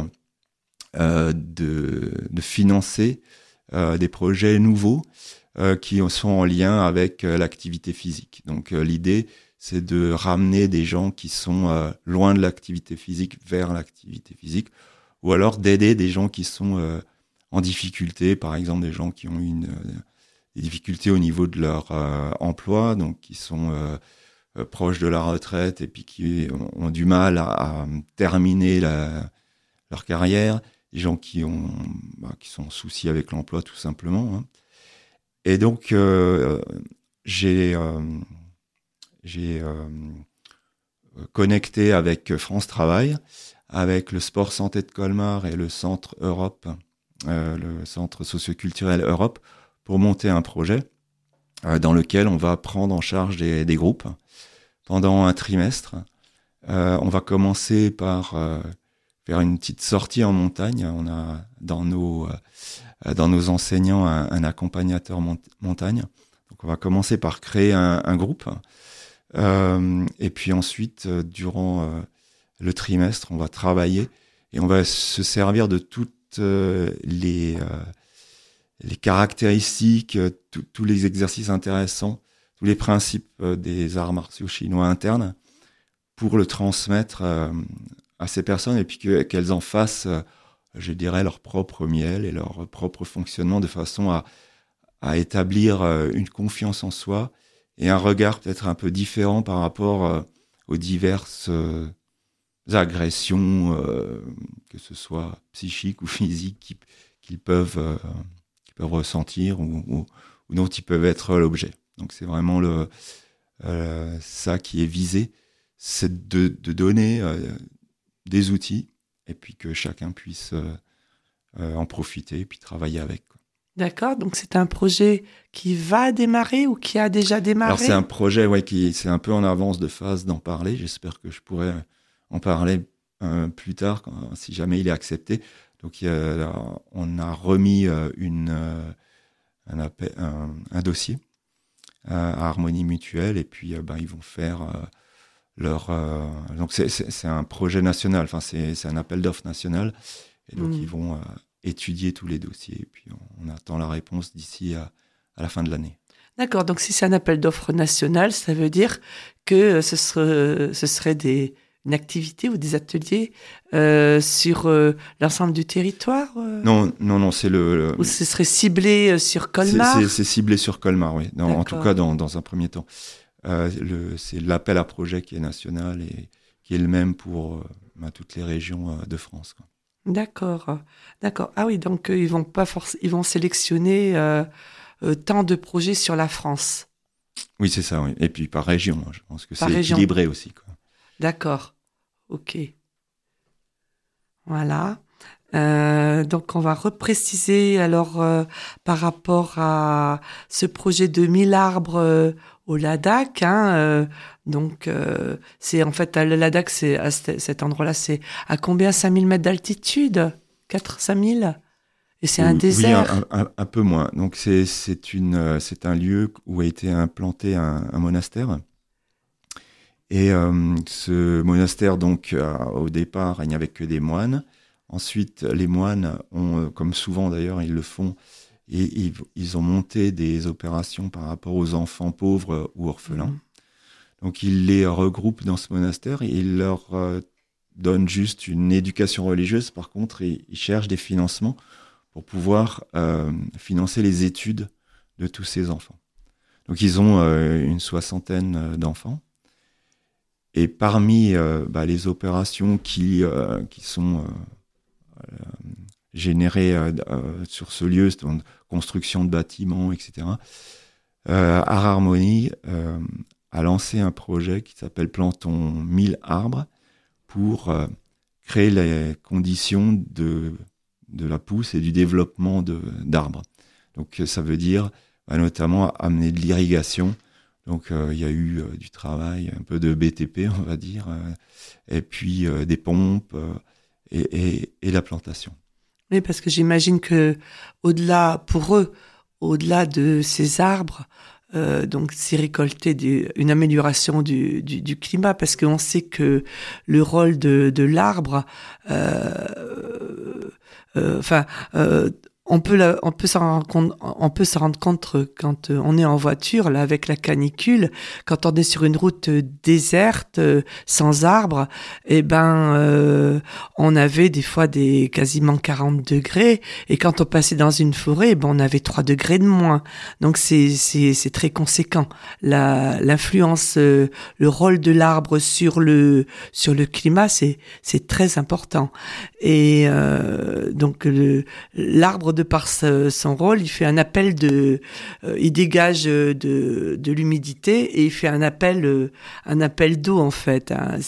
de financer des projets nouveaux qui sont en lien avec l'activité physique. Donc l'idée, c'est de ramener des gens qui sont loin de l'activité physique vers l'activité physique, ou alors d'aider des gens qui sont en difficulté, par exemple des gens qui ont difficultés au niveau de leur emploi, donc qui sont proches de la retraite et puis qui ont du mal à terminer leur carrière, des gens qui sont en souci avec l'emploi tout simplement. Hein. Et donc j'ai connecté avec France Travail, avec le Sport Santé de Colmar et le Centre Europe, le Centre Socioculturel Europe, pour monter un projet dans lequel on va prendre en charge des groupes pendant un trimestre. On va commencer par faire une petite sortie en montagne. On a dans nos enseignants un accompagnateur montagne. Donc on va commencer par créer un groupe. Et puis ensuite, durant le trimestre, on va travailler et on va se servir de toutes les caractéristiques, tous les exercices intéressants, tous les principes des arts martiaux chinois internes pour le transmettre à ces personnes et puis qu'elles en fassent, je dirais, leur propre miel et leur propre fonctionnement de façon à établir une confiance en soi et un regard peut-être un peu différent par rapport aux diverses agressions, que ce soit psychiques ou physiques, qu'ils peuvent ressentir ou dont ils peuvent être l'objet. Donc c'est vraiment ça qui est visé, c'est de donner des outils et puis que chacun puisse en profiter et puis travailler avec. Quoi.
D'accord, donc c'est un projet qui va démarrer ou qui a déjà démarré?
Alors c'est un projet qui c'est un peu en avance de phase d'en parler. J'espère que je pourrai en parler plus tard si jamais il est accepté. Donc on a remis un dossier à Harmonie Mutuelle et puis ils vont faire donc c'est un projet national. Enfin c'est un appel d'offres national et donc ils vont étudier tous les dossiers et puis on attend la réponse d'ici à la fin de l'année.
D'accord, donc si c'est un appel d'offres national, ça veut dire que ce serait une activité ou des ateliers sur l'ensemble du territoire
Non, c'est
ou ce serait ciblé sur Colmar?
C'est ciblé sur Colmar, oui. En tout cas, dans un premier temps. C'est l'appel à projet qui est national et qui est le même pour toutes les régions de France. Quoi.
D'accord. Ah oui, donc ils vont sélectionner tant de projets sur la France.
Oui, c'est ça, oui. Et puis par région, je pense que c'est équilibré aussi. Quoi.
D'accord. Ok. Voilà. Donc on va repréciser alors par rapport à ce projet de 1000 arbres au Ladakh. Donc c'est en fait le Ladakh, c'est à cet endroit-là, c'est à combien? 5000 mètres d'altitude? 5000? Et c'est un désert?
Oui, un peu moins. Donc c'est un lieu où a été implanté un monastère. Et ce monastère, donc, au départ, il n'y avait que des moines. Ensuite, les moines ont, comme souvent d'ailleurs, ils le font, et ils ont monté des opérations par rapport aux enfants pauvres ou orphelins. Mmh. Donc, ils les regroupent dans ce monastère et ils leur donnent juste une éducation religieuse. Par contre, ils cherchent des financements pour pouvoir financer les études de tous ces enfants. Donc, ils ont une 60aine d'enfants. Et parmi les opérations qui sont générées sur ce lieu, donc construction de bâtiments, etc., Art Harmonie a lancé un projet qui s'appelle Plantons 1000 arbres pour créer les conditions de la pousse et du développement d'arbres. Donc ça veut dire notamment amener de l'irrigation. Donc il y a eu du travail, un peu de BTP, on va dire, et puis des pompes et la plantation.
Oui, parce que j'imagine que au-delà de ces arbres, donc c'est récolter une amélioration du climat, parce qu'on sait que le rôle de l'arbre, on peut s'en rendre compte quand on est en voiture, là, avec la canicule, quand on est sur une route déserte, sans arbres, on avait des fois quasiment 40 degrés, et quand on passait dans une forêt, on avait 3 degrés de moins. Donc c'est très conséquent. L'influence, le rôle de l'arbre sur le climat, c'est très important. Et donc l'arbre, de par son rôle, il fait un appel il dégage de l'humidité et il fait un appel d'eau en fait. Hein,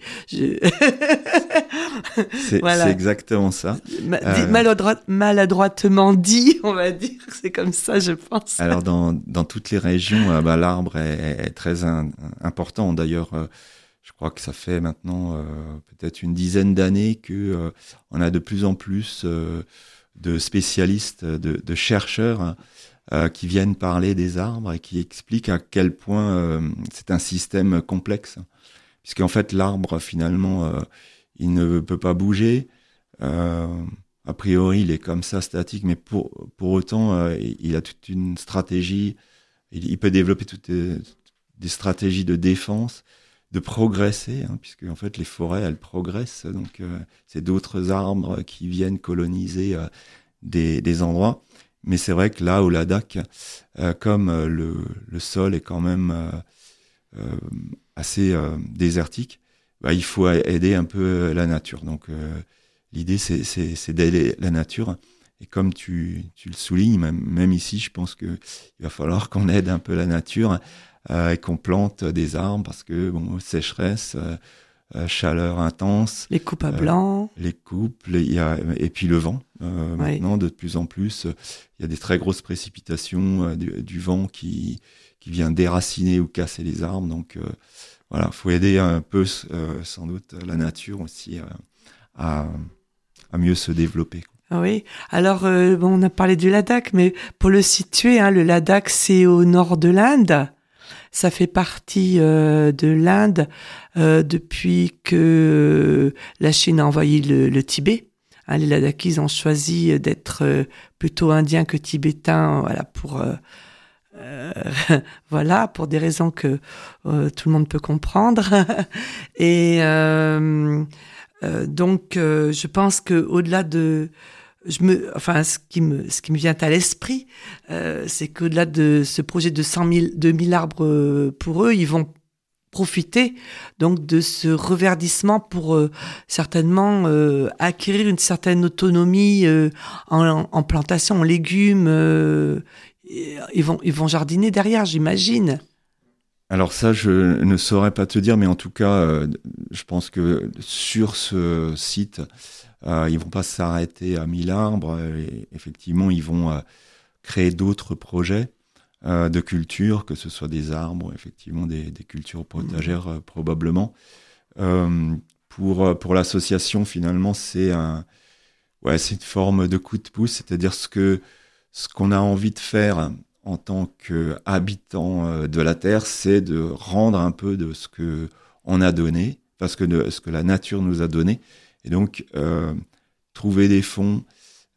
voilà. C'est exactement ça.
Maladroitement dit, on va dire, c'est comme ça, je pense.
Alors dans toutes les régions, l'arbre est très important. D'ailleurs, je crois que ça fait maintenant peut-être une dizaine d'années que on a de plus en plus de spécialistes, de chercheurs qui viennent parler des arbres et qui expliquent à quel point c'est un système complexe. Puisqu'en fait, l'arbre, finalement, il ne peut pas bouger. A priori, il est comme ça, statique, mais pour autant, il a toute une stratégie. Il peut développer toutes des stratégies de défense, de progresser, puisque en fait les forêts elles progressent, donc c'est d'autres arbres qui viennent coloniser des endroits. Mais c'est vrai que là au Ladakh, comme le sol est quand même assez désertique, il faut aider un peu la nature. Donc l'idée c'est d'aider la nature. Et comme tu le soulignes, même ici, je pense que il va falloir qu'on aide un peu la nature. Et qu'on plante des arbres parce que sécheresse, chaleur intense,
les coupes à blanc,
et puis le vent. Maintenant, de plus en plus, il y a des très grosses précipitations, du vent qui vient déraciner ou casser les arbres. Donc voilà, faut aider un peu sans doute la nature aussi à mieux se développer.
Oui, alors on a parlé du Ladakh, mais pour le situer, le Ladakh c'est au nord de l'Inde. Ça fait partie de l'Inde depuis que la Chine a envahi le Tibet. Les Ladakhis ont choisi d'être plutôt indiens que tibétains, pour des raisons que tout le monde peut comprendre. Et donc, je pense que au-delà de ce qui me vient à l'esprit, c'est qu'au-delà de ce projet de 2000 arbres pour eux, ils vont profiter donc de ce reverdissement pour certainement acquérir une certaine autonomie en plantation, en légumes. Ils vont jardiner derrière, j'imagine.
Alors ça, je ne saurais pas te dire, mais en tout cas, je pense que sur ce site, ils vont pas s'arrêter à 1000 arbres. Et effectivement, ils vont créer d'autres projets de culture, que ce soit des arbres, effectivement des cultures potagères probablement. Pour l'association, finalement, c'est une forme de coup de pouce, c'est-à-dire ce qu'on a envie de faire en tant qu'habitant de la Terre, c'est de rendre un peu de ce que on a donné, parce que ce que la nature nous a donné. Et donc, trouver des fonds,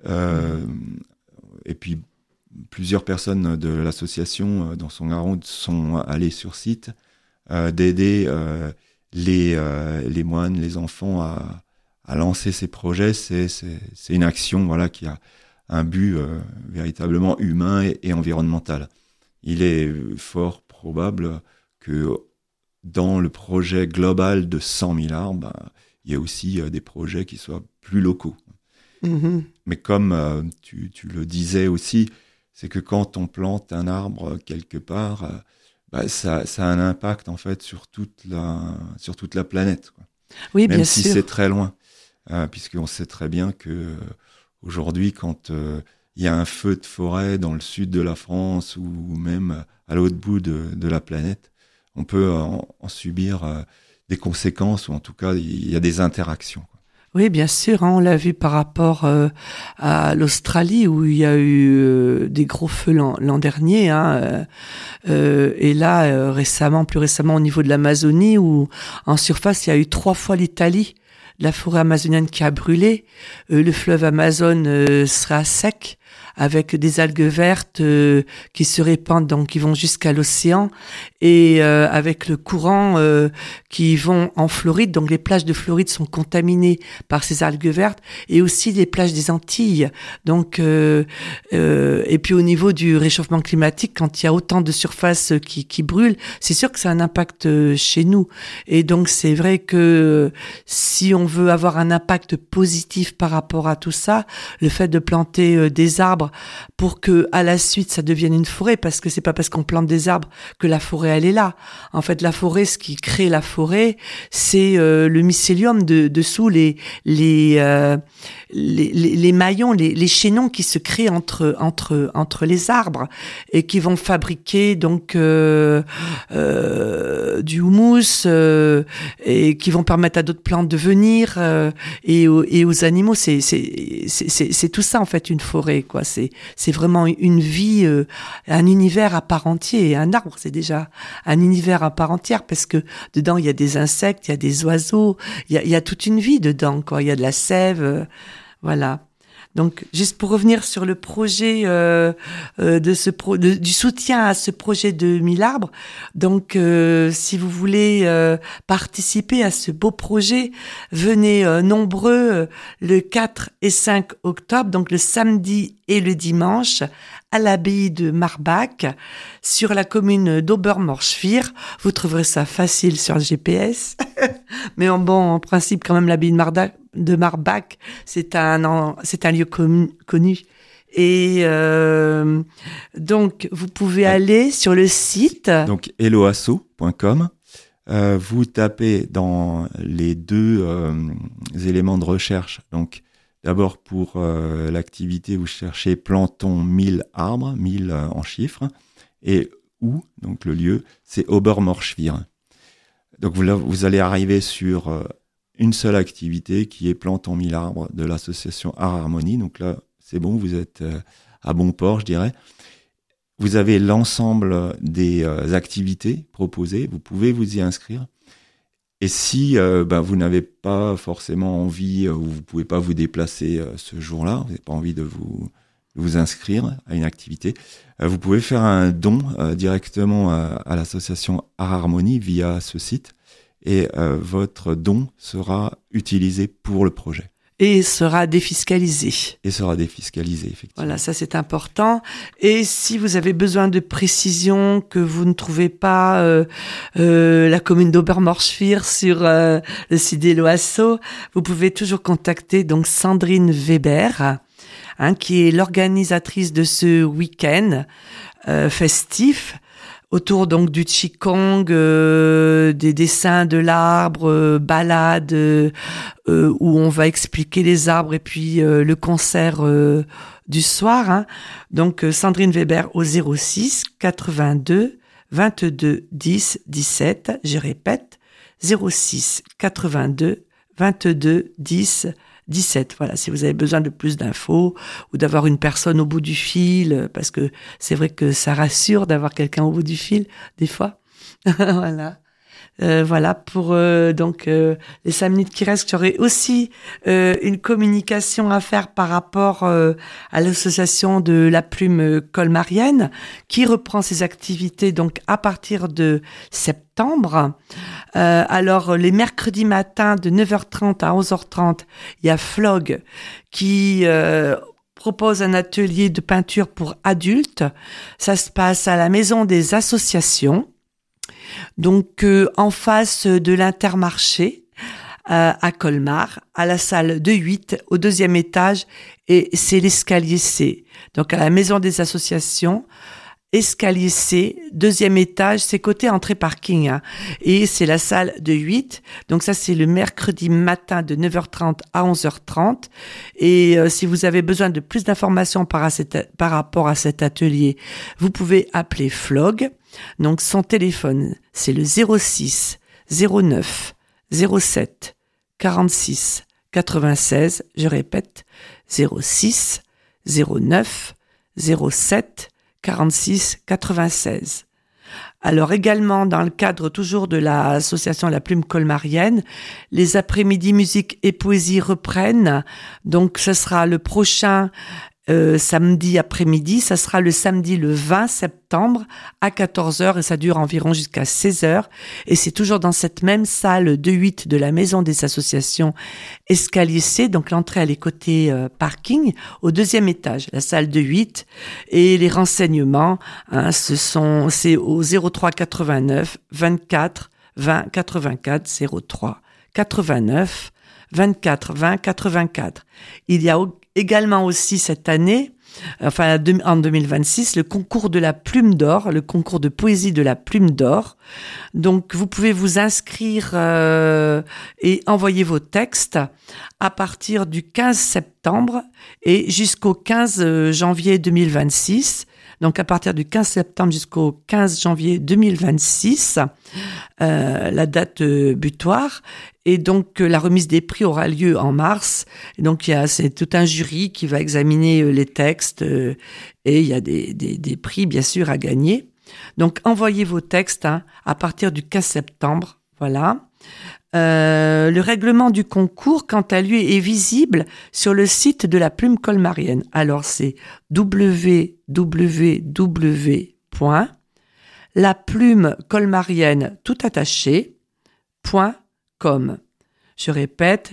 et puis plusieurs personnes de l'association dans Songaron sont allées sur site, d'aider les moines, les enfants à lancer ces projets. C'est une action qui a un but véritablement humain et environnemental. Il est fort probable que dans le projet global de 100 000 arbres, il y a aussi des projets qui soient plus locaux. Mmh. Mais comme tu le disais aussi, c'est que quand on plante un arbre quelque part, ça a un impact en fait sur toute la planète, quoi.
Oui,
même
bien
si
sûr.
c'est très loin, puisqu'on sait très bien que aujourd'hui, quand il y a un feu de forêt dans le sud de la France ou même à l'autre bout de la planète, on peut en subir des conséquences, ou en tout cas, il y a des interactions.
Oui, bien sûr, on l'a vu par rapport à l'Australie où il y a eu des gros feux l'an dernier, et là plus récemment au niveau de l'Amazonie où en surface il y a eu 3 fois la forêt amazonienne qui a brûlé, le fleuve Amazon sera sec, avec des algues vertes qui se répandent, donc qui vont jusqu'à l'océan, et avec le courant qui vont en Floride. Donc les plages de Floride sont contaminées par ces algues vertes, et aussi les plages des Antilles. Donc et puis au niveau du réchauffement climatique, quand il y a autant de surfaces qui brûlent, c'est sûr que ça a un impact chez nous. Et donc c'est vrai que si on veut avoir un impact positif par rapport à tout ça, le fait de planter des arbres pour que à la suite ça devienne une forêt, parce que c'est pas parce qu'on plante des arbres que la forêt elle est là. En fait, la forêt, ce qui crée la forêt, c'est le mycélium dessous les maillons, les chaînons qui se créent entre les arbres et qui vont fabriquer donc du houmous et qui vont permettre à d'autres plantes de venir et aux animaux. C'est tout ça en fait, une forêt, quoi. C'est vraiment une vie, un univers à part entier. Et un arbre, c'est déjà un univers à part entière, parce que dedans il y a des insectes, il y a des oiseaux, il y a toute une vie dedans, quoi. Il y a de la sève, voilà. Donc, juste pour revenir sur le projet du soutien à ce projet de 1000 arbres. Donc, si vous voulez participer à ce beau projet, venez nombreux le 4 et 5 octobre, donc le samedi et le dimanche, à l'abbaye de Marbach, sur la commune d'Obermorschwihr. Vous trouverez ça facile sur le GPS. Mais en principe, quand même, l'abbaye de Marbach, c'est un lieu connu. Et donc, vous pouvez aller sur le site.
Donc, helloasso.com. Vous tapez dans les deux éléments de recherche. Donc, d'abord, pour l'activité, vous cherchez plantons 1000 arbres, 1000 en chiffres. Et où, donc le lieu, c'est Obermorschwihr. Donc, vous allez arriver sur une seule activité qui est plantons 1000 arbres de l'association Art Harmonie. Donc là, c'est bon, vous êtes à bon port, je dirais. Vous avez l'ensemble des activités proposées. Vous pouvez vous y inscrire. Et si vous n'avez pas forcément envie ou vous pouvez pas vous déplacer ce jour-là, vous n'avez pas envie de vous inscrire à une activité, vous pouvez faire un don directement à l'association Art Harmonie via ce site, et votre don sera utilisé pour le projet.
Et sera défiscalisé.
Effectivement.
Voilà, ça c'est important. Et si vous avez besoin de précision, que vous ne trouvez pas la commune d'Obermorschwihr sur le site d'Helloasso, vous pouvez toujours contacter donc Sandrine Weber, qui est l'organisatrice de ce week-end festif, autour donc du Qigong, des dessins de l'arbre, balades où on va expliquer les arbres, et puis le concert du soir. Donc Sandrine Weber au 06 82 22 10 17. Je répète, 06 82 22 10 17. Voilà, si vous avez besoin de plus d'infos ou d'avoir une personne au bout du fil, parce que c'est vrai que ça rassure d'avoir quelqu'un au bout du fil, des fois. Voilà. Voilà pour donc les 5 minutes qui restent. J'aurais aussi une communication à faire par rapport à l'association de la plume colmarienne, qui reprend ses activités donc à partir de septembre. Alors les mercredis matins de 9h30 à 11h30, il y a Flog qui propose un atelier de peinture pour adultes. Ça se passe à la maison des associations. Donc en face de l'Intermarché à Colmar, à la salle de 8, au 2e étage, et c'est l'escalier C. Donc à la maison des associations, escalier C, 2e étage, c'est côté entrée parking, et c'est la salle de 8. Donc ça, c'est le mercredi matin de 9h30 à 11h30. Et si vous avez besoin de plus d'informations par rapport à cet atelier, vous pouvez appeler Flog. Donc son téléphone, c'est le 06 09 07 46 96. Je répète, 06 09 07 46 96. Alors également, dans le cadre toujours de l'association La Plume Colmarienne, les après-midi musique et poésie reprennent. Donc ce sera le prochain samedi après-midi. Ça sera le samedi le 20 septembre à 14h et ça dure environ jusqu'à 16h. Et c'est toujours dans cette même salle 2-8 de la Maison des Associations Escalier C. Donc l'entrée elle est côté parking au 2e étage, la salle 2-8. Et les renseignements, c'est au 03 89 24 20 84 03 89 24 20 84. Il y a également aussi cette année, en 2026, le concours de la Plume d'Or, le concours de poésie de la Plume d'Or. Donc, vous pouvez vous inscrire et envoyer vos textes à partir du 15 septembre et jusqu'au 15 janvier 2026. Donc, à partir du 15 septembre jusqu'au 15 janvier 2026, la date butoir. Et donc, la remise des prix aura lieu en mars. Et donc, c'est tout un jury qui va examiner les textes et il y a des prix, bien sûr, à gagner. Donc, envoyez vos textes à partir du 15 septembre. Voilà. Le règlement du concours, quant à lui, est visible sur le site de la Plume colmarienne. Alors, c'est www.laplumecolmarienne tout attaché.com. Je répète,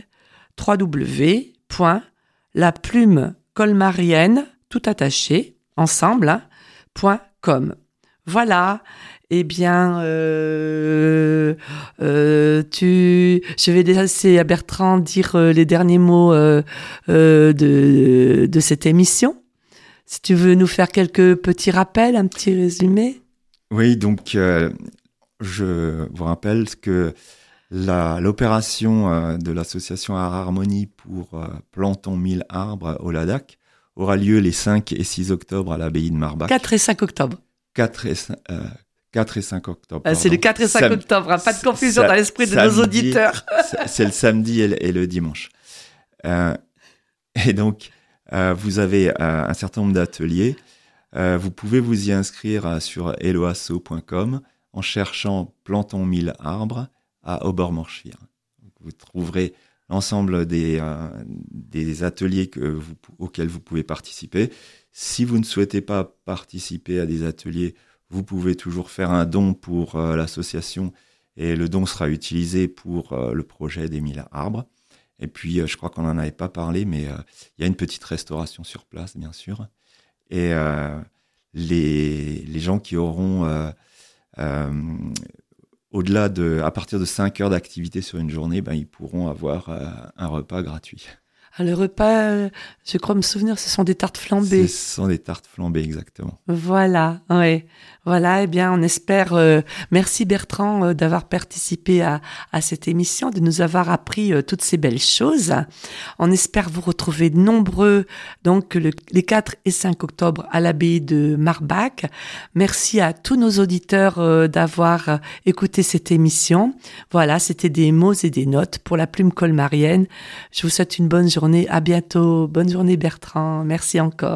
www.laplumecolmarienne tout attaché ensemble.com. Voilà. Eh bien, je vais laisser à Bertrand dire les derniers mots de cette émission. Si tu veux nous faire quelques petits rappels, un petit résumé.
Oui, donc je vous rappelle que l'opération de l'association Art Harmonie pour Plantons 1000 arbres au Ladakh aura lieu les 5 et 6 octobre à l'abbaye de Marbach.
4 et 5 octobre.
4 et 5 octobre.
C'est le 4 et 5 octobre, pas de confusion dans l'esprit de nos auditeurs.
C'est le samedi et le dimanche. Et donc, vous avez un certain nombre d'ateliers. Vous pouvez vous y inscrire sur helloasso.com en cherchant Plantons 1000 arbres à Obermorschwihr. Vous trouverez l'ensemble des ateliers auxquels vous pouvez participer. Si vous ne souhaitez pas participer à des ateliers, vous pouvez toujours faire un don pour l'association et le don sera utilisé pour le projet des 1000 arbres. Et puis, je crois qu'on n'en avait pas parlé, mais il y a une petite restauration sur place, bien sûr. Et les gens qui auront, à partir de 5 heures d'activité sur une journée, ils pourront avoir un repas gratuit.
Le repas, je crois me souvenir, ce sont des tartes flambées.
Ce sont des tartes flambées, exactement.
Voilà, oui. Voilà, eh bien, on espère... merci Bertrand d'avoir participé à cette émission, de nous avoir appris toutes ces belles choses. On espère vous retrouver nombreux, donc, les 4 et 5 octobre à l'abbaye de Marbach. Merci à tous nos auditeurs d'avoir écouté cette émission. Voilà, c'était des mots et des notes pour la Plume colmarienne. Je vous souhaite une bonne journée. À bientôt. Bonne journée Bertrand. Merci encore.